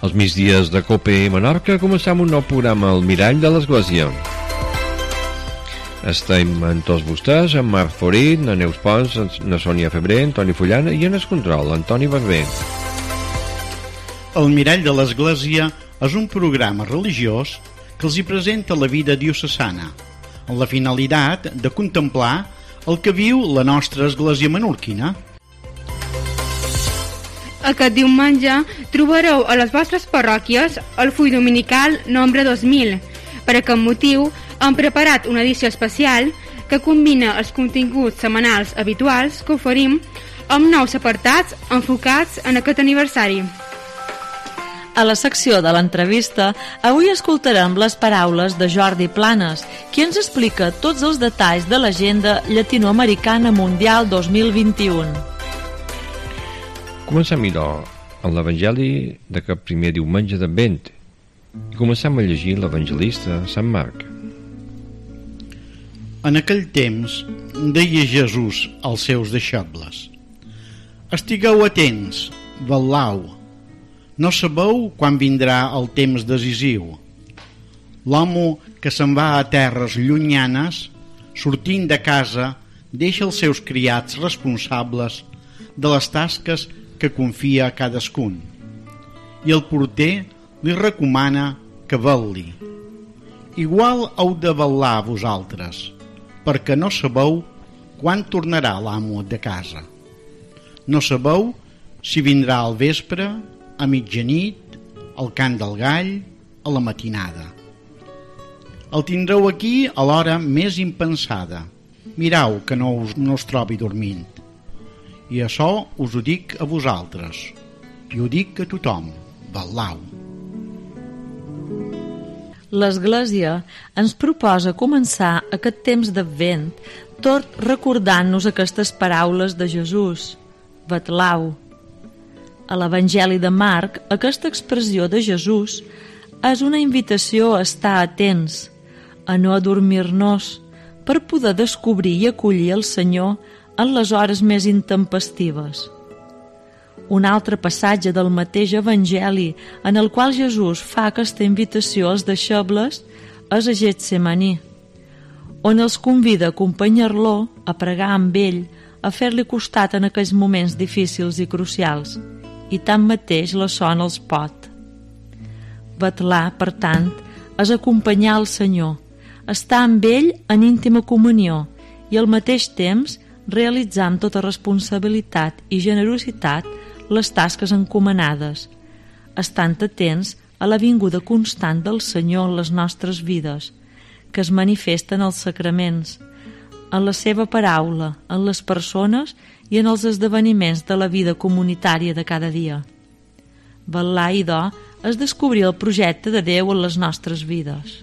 Els migdies de COPE Menorca començam un nou programa al Mirall de l'Església. Estem amb tots vostès, en Marc Forit, na Neus Pons, na Sònia Febrer, Antoni Fullana i en el control, Antoni Barber. El Mirall de l'Església és un programa religiós que els hi presenta la vida diocesana, amb la finalitat de contemplar el que viu la nostra església menorquina. Aquest diumenge trobareu a les vostres parròquies el full dominical nombre 2000. Per aquest motiu hem preparat una edició especial que combina els continguts setmanals habituals que oferim amb nous apartats enfocats en aquest aniversari. A la secció de l'entrevista, avui escoltarem les paraules de Jordi Planes, qui ens explica tots els detalls de l'agenda llatinoamericana mundial 2021. Comencem, idò, amb l'Evangeli d'aquest primer diumenge d'Advent i comencem a llegir l'evangelista Sant Marc. En aquell temps deia Jesús als seus deixebles: estigueu atents, vetlau, no sabeu quan vindrà el temps decisiu. L'home que se'n va a terres llunyanes, sortint de casa, deixa els seus criats responsables de les tasques que confia a cadascun, i el porter li recomana que vetli. Igual heu de vetlar vosaltres, perquè no sabeu quan tornarà l'amo de casa. No sabeu si vindrà al vespre, a mitjanit, al cant del gall, a la matinada. El tindreu aquí a l'hora més impensada. Mirau que no us trobi dormint. I això us ho dic a vosaltres, i ho dic a tothom: vetlau. L'Església ens proposa començar aquest temps d'Advent tot recordant-nos aquestes paraules de Jesús: vetlau. A l'Evangeli de Marc, aquesta expressió de Jesús és una invitació a estar atents, a no adormir-nos, per poder descobrir i acollir el Senyor en les hores més intempestives. Un altre passatge del mateix Evangeli en el qual Jesús fa aquesta invitació als deixebles és a Getsemaní, on els convida a acompanyar-lo, a pregar amb ell, a fer-li costat en aquells moments difícils i crucials, i tanmateix la son els pot. Vetlar, per tant, és acompanyar el Senyor, estar amb ell en íntima comunió i al mateix temps realitzar amb tota responsabilitat i generositat les tasques encomanades, estant atents a la vinguda constant del Senyor en les nostres vides, que es manifesta en els sacraments, en la seva paraula, en les persones i en els esdeveniments de la vida comunitària de cada dia. Vetlar, idò, és descobrir el projecte de Déu en les nostres vides.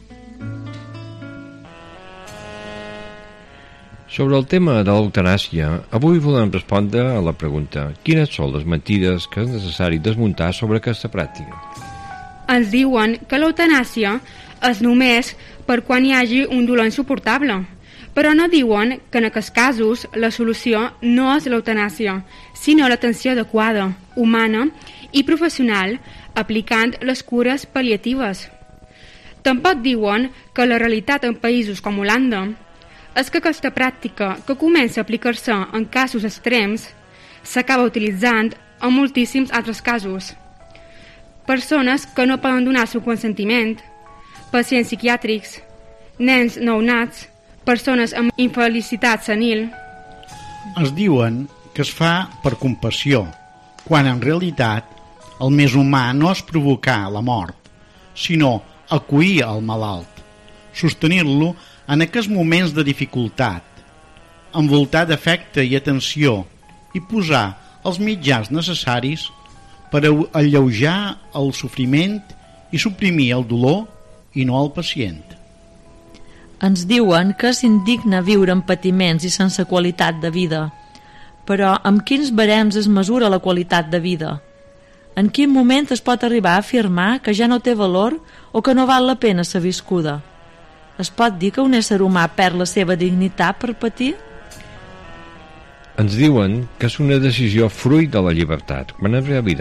Sobre el tema de l'eutanàsia, avui volem respondre a la pregunta: quines són les mentides que és necessari desmuntar sobre aquesta pràctica? Ens diuen que l'eutanàsia és només per quan hi hagi un dolor insuportable, però no diuen que en aquests casos la solució no és l'eutanàsia, sinó l'atenció adequada, humana i professional, aplicant les cures pal·liatives. Tampoc diuen que la realitat en països com Holanda és que aquesta pràctica, que comença a aplicar-se en casos extrems, s'acaba utilitzant en moltíssims altres casos. Persones que no poden donar el seu consentiment, pacients psiquiàtrics, nens nounats, persones amb infelicitat senil. Es diuen que es fa per compassió, quan en realitat el més humà no és provocar la mort, sinó acollir el malalt, sostenir-lo en aquests moments de dificultat, envoltar d'afecte i atenció i posar els mitjans necessaris per alleujar el sofriment i suprimir el dolor i no el pacient. Ens diuen que és indigne viure amb patiments i sense qualitat de vida. Però amb quins barems es mesura la qualitat de vida? En quin moment es pot arribar a afirmar que ja no té valor o que no val la pena ser viscuda? Es pot dir que un ésser humà perd la seva dignitat per patir? Ens diuen que és una decisió fruit de la llibertat, quan en realitat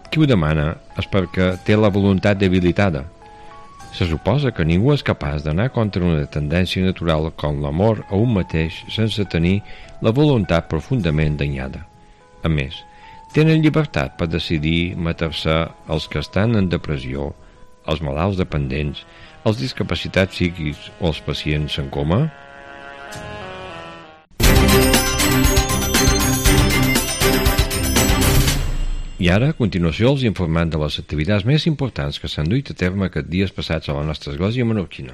Qui ho demana és perquè té la voluntat debilitada. Se suposa que ningú és capaç d'anar contra una tendència natural com l'amor a un mateix sense tenir la voluntat profundament danyada. A més, tenen llibertat per decidir matar-se els que estan en depressió, els malalts dependents, els discapacitats psíquics o els pacients en coma? I ara, a continuació, els informem de les activitats més importants que s'han duit a terme aquests dies passats a la nostra església menorquina.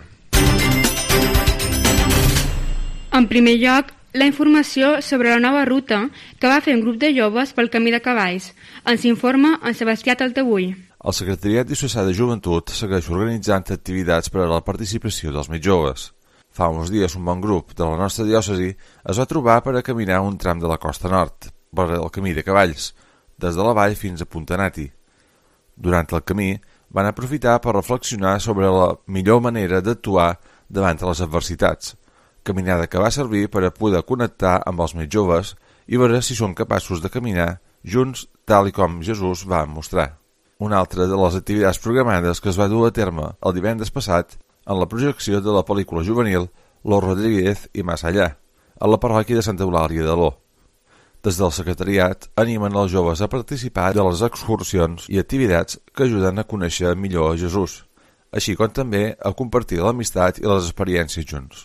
En primer lloc, la informació sobre la nova ruta que va fer un grup de joves pel Camí de Cavalls. Ens informa en Sebastià Taltabull. El Secretariat Diocesà de Joventut segueix organitzant activitats per a la participació dels més joves. Fa uns dies un bon grup de la nostra diòcesi es va trobar per a caminar un tram de la costa nord, per el Camí de Cavalls, des de la vall fins a Puntanati. Durant el camí van aprofitar per reflexionar sobre la millor manera d'actuar davant de les adversitats, caminada que va servir per a poder connectar amb els més joves i veure si són capaços de caminar junts tal i com Jesús va mostrar. Una altra de les activitats programades que es va dur a terme el divendres passat en la projecció de la pel·lícula juvenil Los Rodríguez i Más Allá, a la parròquia de Santa Eulàlia de Ló. Des del secretariat animen els joves a participar de les excursions i activitats que ajuden a conèixer millor a Jesús, així com també a compartir l'amistat i les experiències junts.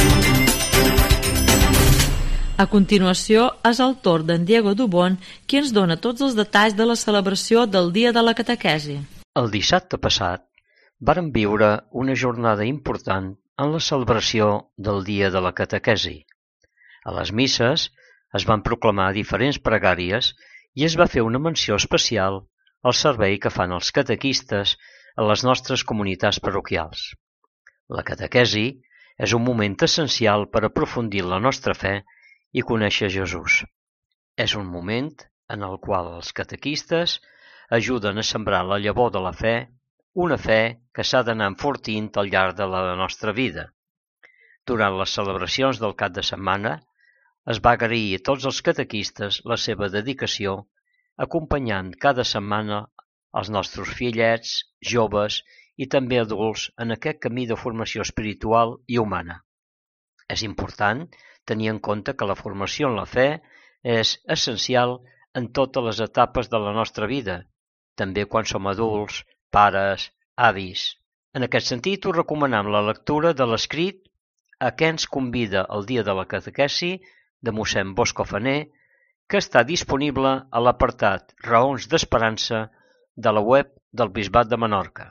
A continuació és el torn d'en Diego Dubón qui ens dona tots els detalls de la celebració del Dia de la Catequesi. El dissabte passat vàrem viure una jornada important en la celebració del Dia de la Catequesi. A les misses es van proclamar diferents pregàries i es va fer una menció especial al servei que fan els catequistes a les nostres comunitats parroquials. La catequesi és un moment essencial per aprofundir la nostra fe i conèixer Jesús. És un moment en el qual els catequistes ajuden a sembrar la llavor de la fe, una fe que s'ha d'anar enfortint al llarg de la nostra vida. Durant les celebracions del cap de setmana, es va agrair a tots els catequistes la seva dedicació, acompanyant cada setmana els nostres fillets, joves i també adults en aquest camí de formació espiritual i humana. És important tenir en compte que la formació en la fe és essencial en totes les etapes de la nostra vida, també quan som adults, pares, avis. En aquest sentit, us recomanem la lectura de l'escrit a què ens convida el Dia de la Catequesi de mossèn Bosco Faner, que està disponible a l'apartat Raons d'Esperança de la web del Bisbat de Menorca.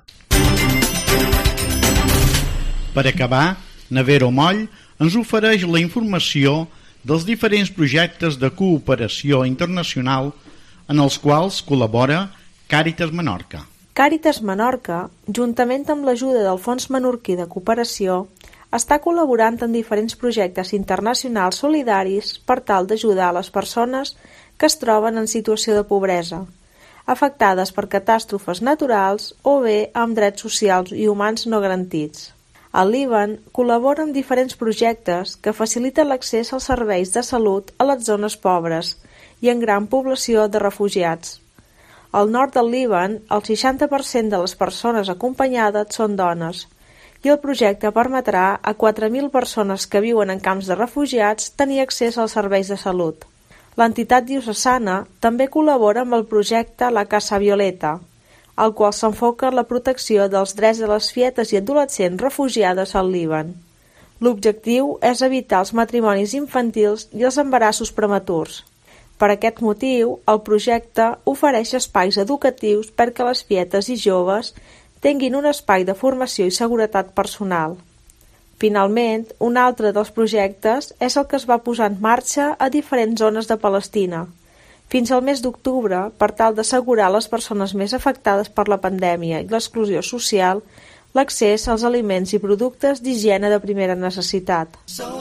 Per acabar, Navero Moll ens ofereix la informació dels diferents projectes de cooperació internacional en els quals col·labora Càritas Menorca. Càritas Menorca, juntament amb l'ajuda del Fons Menorquí de Cooperació, està col·laborant en diferents projectes internacionals solidaris per tal d'ajudar a les persones que es troben en situació de pobresa, afectades per catàstrofes naturals o bé amb drets socials i humans no garantits. Al Líban col·labora en diferents projectes que faciliten l'accés als serveis de salut a les zones pobres i en gran població de refugiats. Al nord del Líban, el 60% de les persones acompanyades són dones, i el projecte permetrà a 4.000 persones que viuen en camps de refugiats tenir accés als serveis de salut. L'entitat diocesana també col·labora amb el projecte La Casa Violeta, al qual s'enfoca la protecció dels drets de les fietes i adolescents refugiades al Líban. L'objectiu és evitar els matrimonis infantils i els embarassos prematurs. Per aquest motiu, el projecte ofereix espais educatius perquè les fietes i joves tinguin un espai de formació i seguretat personal. Finalment, un altre dels projectes és el que es va posar en marxa a diferents zones de Palestina, fins al mes d'octubre, per tal d'assegurar a les persones més afectades per la pandèmia i l'exclusió social l'accés als aliments i productes d'higiene de primera necessitat.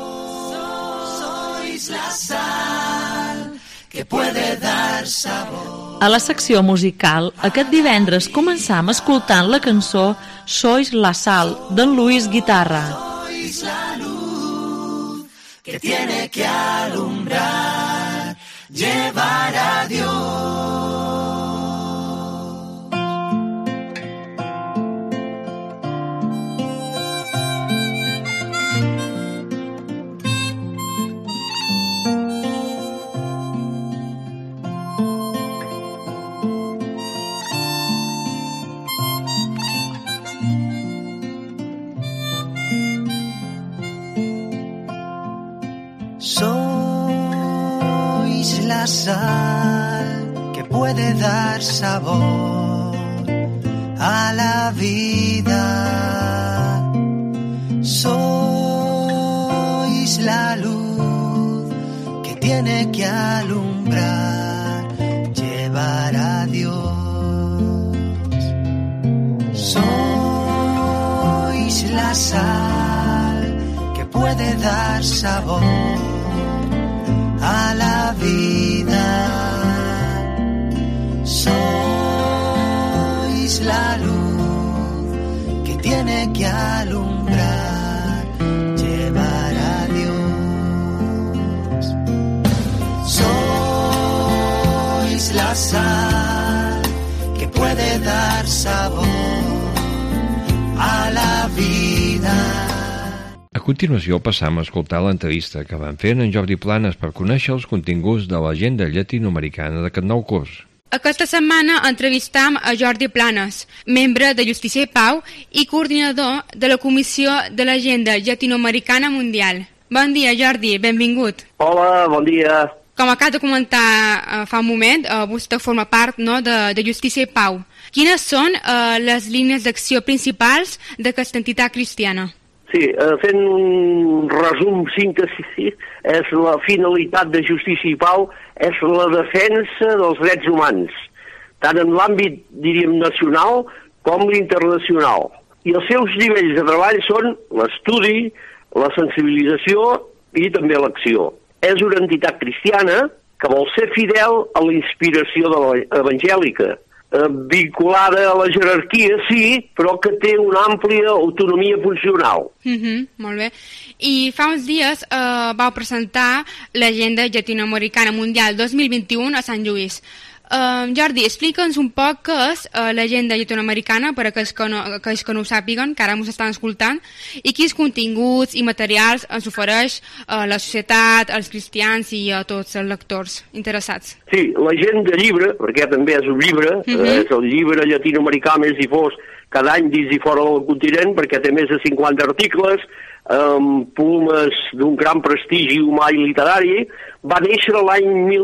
Sois la sal que puede dar sabor. A la secció musical, aquest divendres començam escoltant la cançó Sois la sal, d'en Luis Guitarra. Sois la luz que tiene que alumbrar, llevar a Dios. puede dar sabor a la vida. Sois la luz que tiene que alumbrar, llevar a Dios. Sois la sal que puede dar sabor a la vida. Sois la luz que tiene que alumbrar, llevar a Dios. Sois la sal que puede dar sabor a la vida. A continuació passam a escoltar l'entrevista que van fer en Jordi Planes per conèixer els continguts de l'agenda llatinoamericana d'aquest nou curs. Aquesta setmana entrevistam a Jordi Planes, membre de Justícia i Pau i coordinador de la Comissió de l'Agenda Llatinoamericana Mundial. Bon dia, Jordi, benvingut. Hola, bon dia. Com acaba de comentar fa un moment, vostè forma part de Justícia i Pau. Quines són les línies d'acció principals d'aquesta entitat cristiana? Sí, fent un resum síntesi, és la finalitat de Justícia i Pau és la defensa dels drets humans, tant en l'àmbit, diríem, nacional com l'internacional. I els seus nivells de treball són l'estudi, la sensibilització i també l'acció. És una entitat cristiana que vol ser fidel a la inspiració evangèlica, vinculada a la jerarquia, sí, però que té una àmplia autonomia funcional. Molt bé. I fa uns dies vau presentar l'Agenda Llatinoamericana Mundial 2021 a Sant Lluís. Jordi, explica'ns un poc què és l'agenda llatinoamericana per a aquells que no ho sàpiguen, que ara ens estan escoltant, i quins continguts i materials ens ofereix la societat, els cristians i a tots els lectors interessats. Sí, l'agenda llibre, perquè també és un llibre, és el llibre llatinoamericà més difós cada any dins i fora del continent, perquè té més de 50 articles, amb plumes d'un gran prestigi humà i literari, va néixer l'any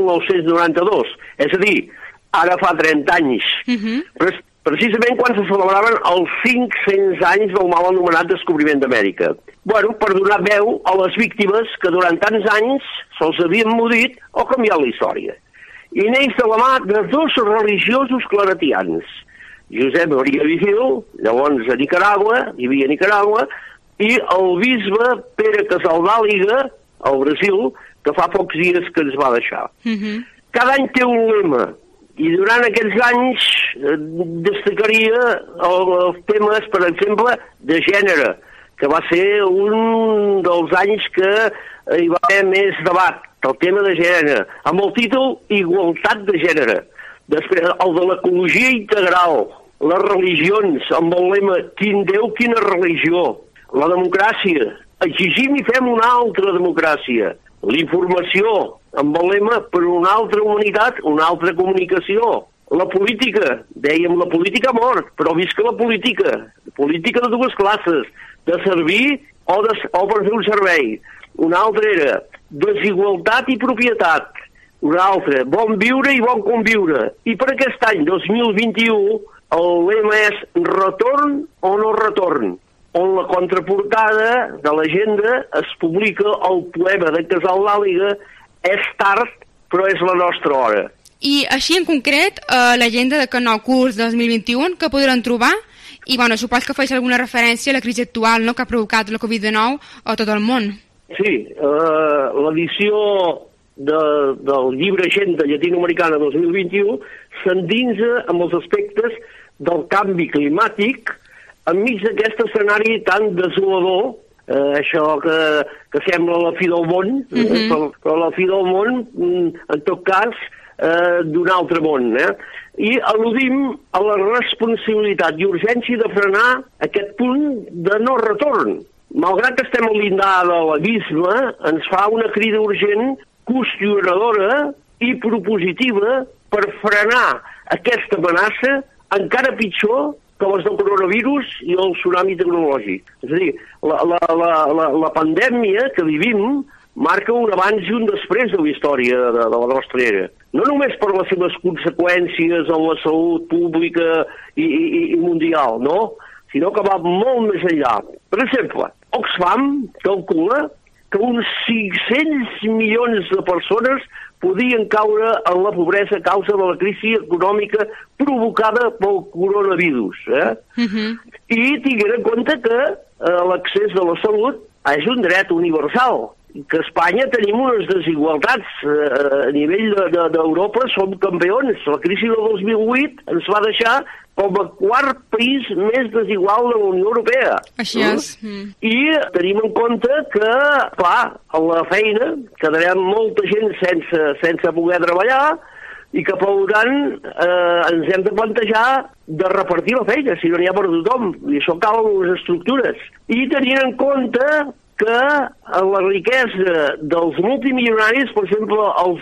1992, és a dir, ara fa 30 anys, precisament quan se celebraven els 500 anys del mal anomenat descobriment d'Amèrica. Bueno, per donar veu a les víctimes que durant tants anys se'ls havien mudit o canviat la història. I neix de la mà de dos religiosos claretians, Josep Maria Vigil, llavors a Nicaragua, vivia a Nicaragua, i el bisbe Pere Casaldàliga, al Brasil, que fa pocs dies que ens va deixar. Cada any té un lema, i durant aquests anys destacaria els temes, per exemple, de gènere, que va ser un dels anys que hi va haver més debat, el tema de gènere, amb el títol Igualtat de gènere. Després, el de l'ecologia integral, les religions, amb el lema Quin Déu, quina religió, la democràcia, exigim i fem una altra democràcia, l'informació, amb el lema per una altra humanitat, una altra comunicació, la política, dèiem la política ha mort, però visca la política de dues classes, de servir o per fer un servei. Una altra era desigualtat i propietat, una altra, bon viure i bon conviure. I per aquest any, 2021, el lema és retorn o no retorn, on la contraportada de l'agenda es publica el poema de Casaldàliga És tard, però és la nostra hora. I així en concret, l'agenda de nou curs 2021, que podran trobar? I bueno, supos que faig alguna referència a la crisi actual, no?, que ha provocat la Covid-19 a tot el món. Sí, l'edició del llibre Agenda Llatinoamericana 2021 s'endinsa amb els aspectes del canvi climàtic enmig d'aquest escenari tan desolador, això que sembla la fi del món, però la fi del món, en tot cas, d'un altre món. I al·ludim a la responsabilitat i urgència de frenar aquest punt de no retorn. Malgrat que estem al llindar de l'abisme, ens fa una crida urgent, qüestionadora i propositiva per frenar aquesta amenaça encara pitjor que les del coronavirus i el tsunami tecnològic. És a dir, la pandèmia que vivim marca un abans i un després de la història de la nostra era. No només per les seves conseqüències en la salut pública i mundial, no? Sinó que va molt més enllà. Per exemple, Oxfam calcula que uns 500 milions de persones podien caure en la pobresa a causa de la crisi econòmica provocada pel coronavirus. I tinguent en compte que l'accés a la salut és un dret universal, que a Espanya tenim unes desigualtats. A nivell d'Europa som campions. La crisi del 2008 ens va deixar com a quart país més desigual de la Unió Europea. Així és. I tenim en compte que, clar, a la feina quedarem molta gent sense poder treballar i que, per tant, ens hem de plantejar de repartir la feina, si no n'hi ha per tothom. I això cal unes estructures. I tenint en compte que la riquesa dels multimilionaris, per exemple, els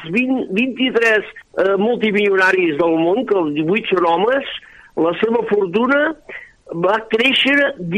23 multimilionaris del món, que els 18 són homes, la seva fortuna va créixer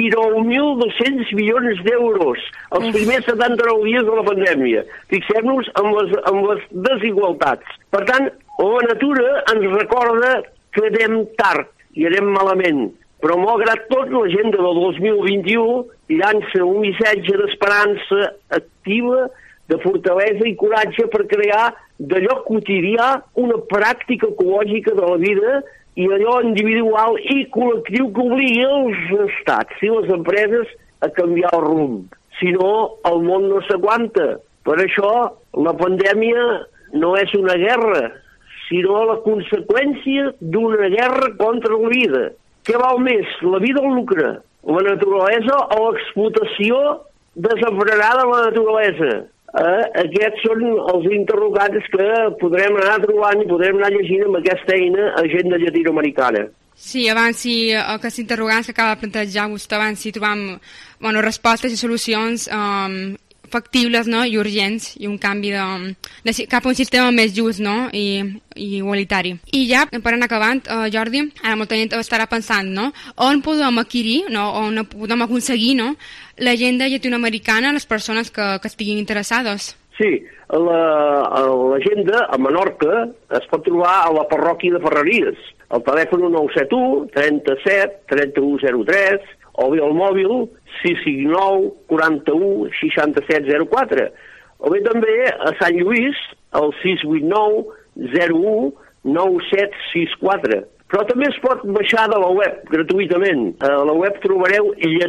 19.200 milions d'euros els primers 79 dies de la pandèmia. Fixem-nos en les desigualtats. Per tant, la natura ens recorda que anem tard i anem malament. Però, malgrat tot, l'agenda del 2021 llança un missatge d'esperança activa, de fortalesa i coratge per crear d'allò quotidià una pràctica ecològica de la vida i allò individual i col·lectiu que obligui els estats i les empreses a canviar el rumb. Si no, el món no s'aguanta. Per això, la pandèmia no és una guerra, sinó la conseqüència d'una guerra contra la vida. Què val més, la vida o el lucre? La naturalesa o l'explotació desenfrenada de la naturalesa? Aquests són els interrogants que podrem anar trobant i podrem anar llegint amb aquesta eina Agenda Llatinoamericana. Sí, abans si aquests interrogants que acaba de plantejar vostè, abans si trobam respostes i solucions factibles, no? I urgents, i un canvi cap a un sistema més just, no? I igualitari. I ja, per anar acabant, Jordi, ara molta gent estarà pensant, no? On podem adquirir, no? On podem aconseguir, no? L'agenda llatinoamericana a les persones que estiguin interessades. Sí, l'agenda a Menorca es pot trobar a la parròquia de Ferreries, al telèfon 971 37 3103, o bé al mòbil 659 41 67 04, o bé també a Sant Lluís al 689 01 9764. Però també es pot baixar de la web gratuïtament. A la web trobareu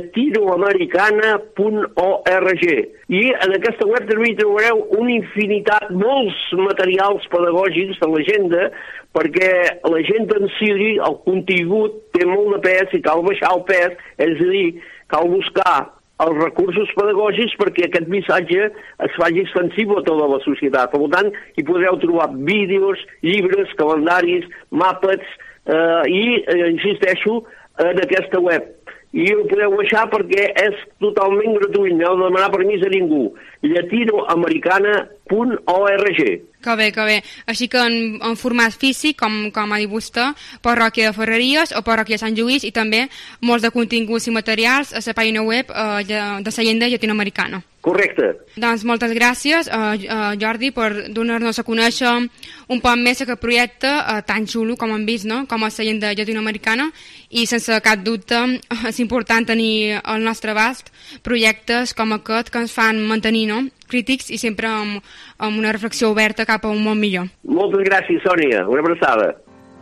latinoamericana.org i en aquesta web també hi trobareu una infinitat, molts materials pedagògics de l'agenda, perquè l'agenda en si, el contingut, té molt de pes i cal baixar el pes, és a dir, cal buscar els recursos pedagògics perquè aquest missatge es faci extensible a tota la societat. Per tant, hi podreu trobar vídeos, llibres, calendaris, mapes, insisteixo, en aquesta web. I ho podeu baixar perquè és totalment gratuït, no heu de demanar permís a ningú. latinoamericana.org. Que bé, que bé. Així que en format físic, com ha dit vostè, parròquia de Ferreries o parròquia de Sant Lluís, i també molts de continguts i materials a la pàgina web de l'agenda llatinoamericana. Correcte. Doncs moltes gràcies, Jordi, per donar-nos a conèixer un poc més aquest projecte tan xulo com hem vist, no? Com a l'agenda llatinoamericana, i sense cap dubte és important tenir al nostre abast projectes com aquest que ens fan mantenir, no?, crítics i sempre amb una reflexió oberta cap a un món millor. Moltes gràcies, Sònia. Una abraçada.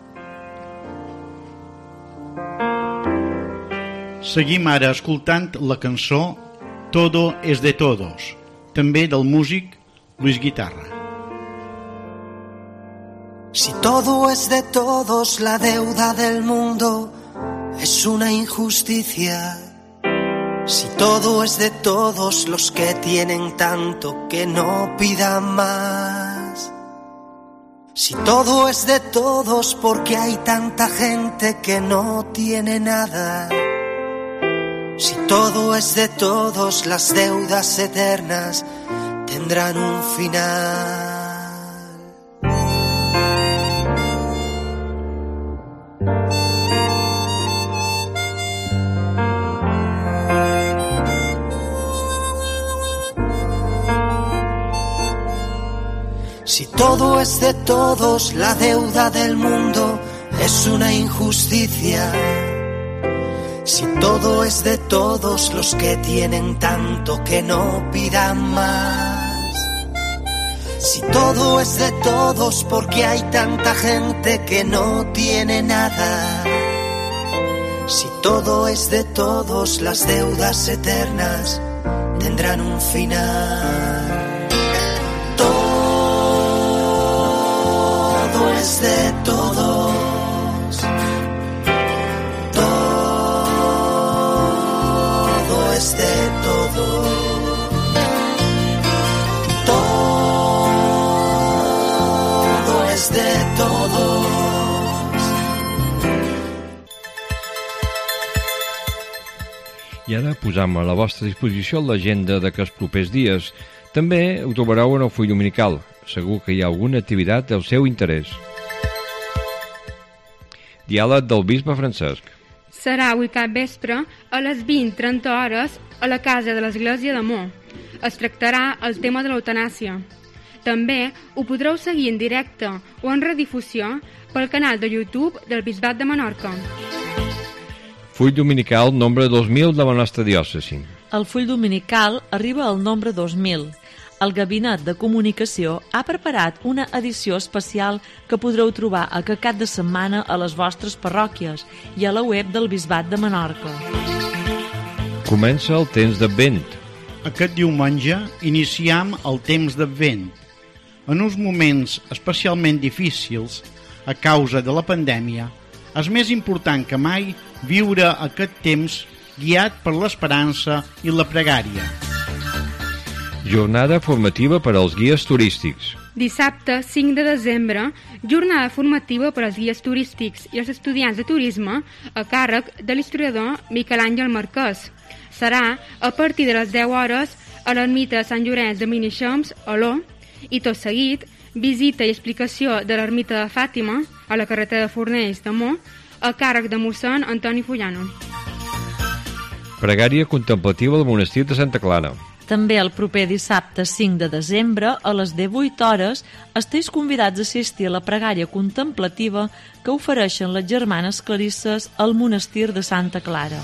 Seguim ara escoltant la cançó Todo es de todos, també del músic Luis Guitarra. Si todo es de todos, la deuda del mundo es una injusticia. Si todo es de todos, los que tienen tanto que no pidan más. Si todo es de todos, porque hay tanta gente que no tiene nada. Si todo es de todos, las deudas eternas tendrán un final. Si todo es de todos, la deuda del mundo es una injusticia. Si todo es de todos, los que tienen tanto que no pidan más. Si todo es de todos, porque hay tanta gente que no tiene nada. Si todo es de todos, las deudas eternas tendrán un final. Todo es de todos. Todo es de todos. Todo es de todos. I ara posam a la vostra disposició l'agenda d'aquests propers dies. També ho trobareu en el full dominical. Segur que hi ha alguna activitat del seu interès. Diàleg del bisbe Francesc. Serà avui cap vespre a les 20:30 hores a la casa de l'Església d'Amor. Es tractarà el tema de l'eutanàsia. També ho podreu seguir en directe o en redifusió pel canal de YouTube del Bisbat de Menorca. Full dominical nombre 2000 de la nostra diòcesi. El full dominical arriba al nombre 2000. El Gabinet de Comunicació ha preparat una edició especial que podreu trobar aquest cap de setmana a les vostres parròquies i a la web del Bisbat de Menorca. Comença el temps d'Advent. Aquest diumenge iniciem el temps d'Advent. En uns moments especialment difícils, a causa de la pandèmia, és més important que mai viure aquest temps guiat per l'esperança i la pregària. Jornada formativa per als guies turístics. Dissabte, 5 de desembre, jornada formativa per als guies turístics i els estudiants de turisme a càrrec de l'historiador Miquel Àngel Marquès. Serà a partir de les 10 hores a l'ermita de Sant Llorenç de Minixems, a Oló, i tot seguit, visita i explicació de l'ermita de Fàtima, a la carretera de Fornells de Mó, a càrrec de mossèn Antoni Fullano. Pregària contemplativa del monestir de Santa Clara. També el proper dissabte 5 de desembre, a les 18 hores, esteu convidats a assistir a la pregària contemplativa que ofereixen les germanes clarisses al monestir de Santa Clara.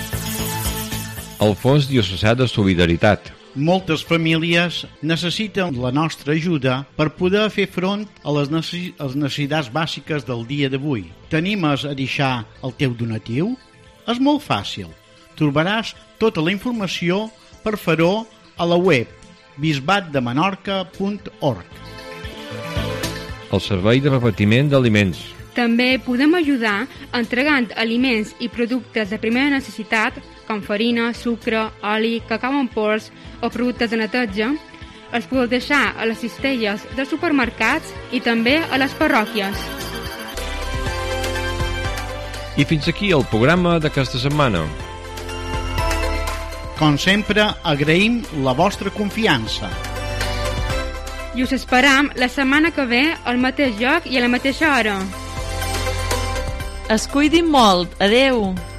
El Fons Diocesà de Solidaritat. Moltes famílies necessiten la nostra ajuda per poder fer front a les necessitats bàsiques del dia d'avui. T'animes a deixar el teu donatiu? És molt fàcil. Trobaràs tota la informació per fer-ho a la web bisbatdemenorca.org. El servei de repartiment d'aliments. També podem ajudar entregant aliments i productes de primera necessitat, com farina, sucre, oli, cacau en pols o productes de neteja. Els podeu deixar a les cistelles dels supermercats i també a les parròquies. I fins aquí el programa d'aquesta setmana. Com sempre, agraïm la vostra confiança. I us esperam la setmana que ve al mateix lloc i a la mateixa hora. Es cuidin molt. Adeu!